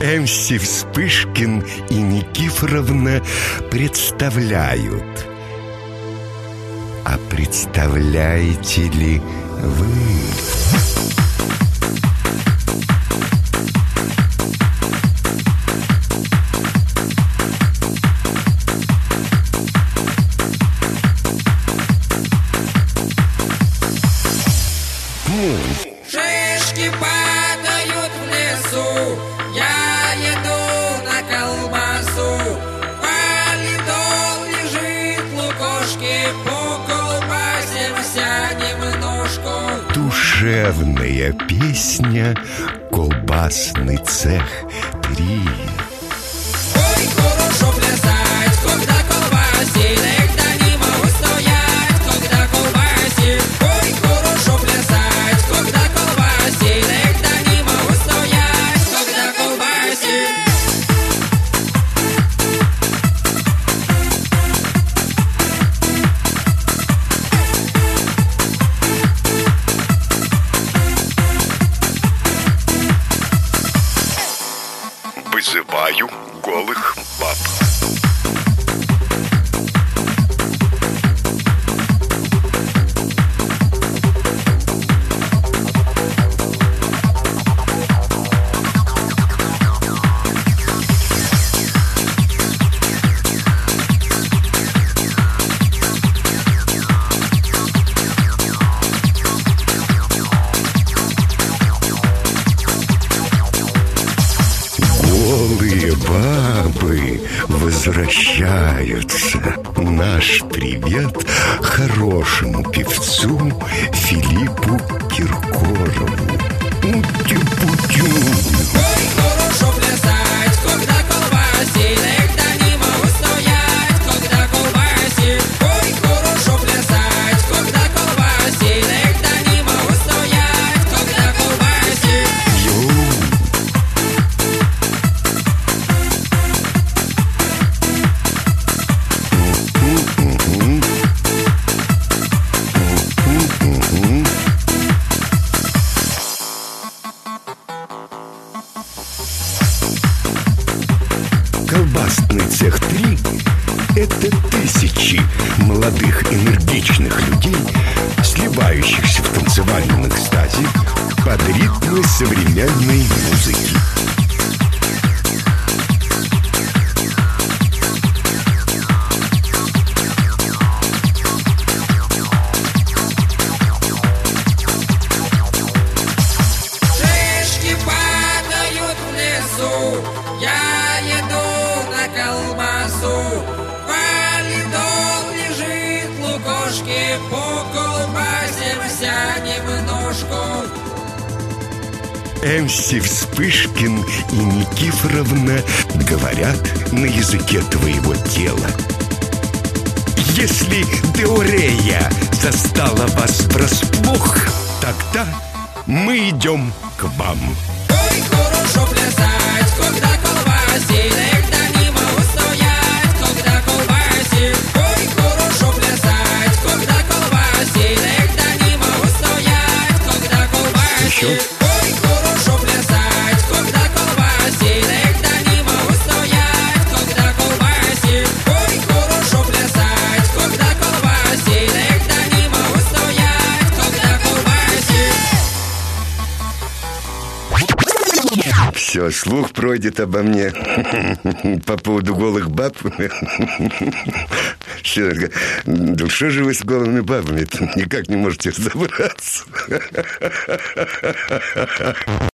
МС Вспышкин и Никифоровна представляют. А представляете ли вы? Шишки падают в лесу, я еду на колбасу. Валидол лежит, лукошки, поколбасимся немножко. Душевная песня «Колбасный цех 3». Ой, хорошо плясать, когда колбасит, да не могу стоять, когда колбасит. Ой, хорошо плясать, когда колбасит, да не могу стоять, когда колбасит. Вызываю голых баб. Голые бабы возвращаются. Наш привет хорошему певцу Филиппу Киркорову. Ути-путю. Ой, хорошо плясать, когда колбасит, да не могу стоять, когда колбасит. Ой, хорошо плясать, когда колбасит, да не могу стоять, когда колбасит. Колбасный цех 3 – это тысячи молодых энергичных людей, сливающихся в танцевальном экстазе под ритмы современной музыки. Шишки падают в лесу, я еду на колбасу. Валидол лежит, лукошки, поколбасимся немножко. МС Вспышкин и Никифоровна говорят на языке твоего тела. Если диурея застала вас врасплох, тогда мы идем к вам. Ой, хорошо плясать, когда колбасит, да не могу стоять, когда колбасит. Ой, хорошо плясать, когда колбасит, да не могу стоять, когда колбасит. Еще? Ой, хорошо плясать, когда колбасит, да не могу стоять, когда колбасит. Ой, хорошо плясать, когда колбасит, да не могу стоять, когда колбасит. Все, слух пройдет обо мне по поводу голых баб. Что же вы с голыми бабами никак не можете разобраться?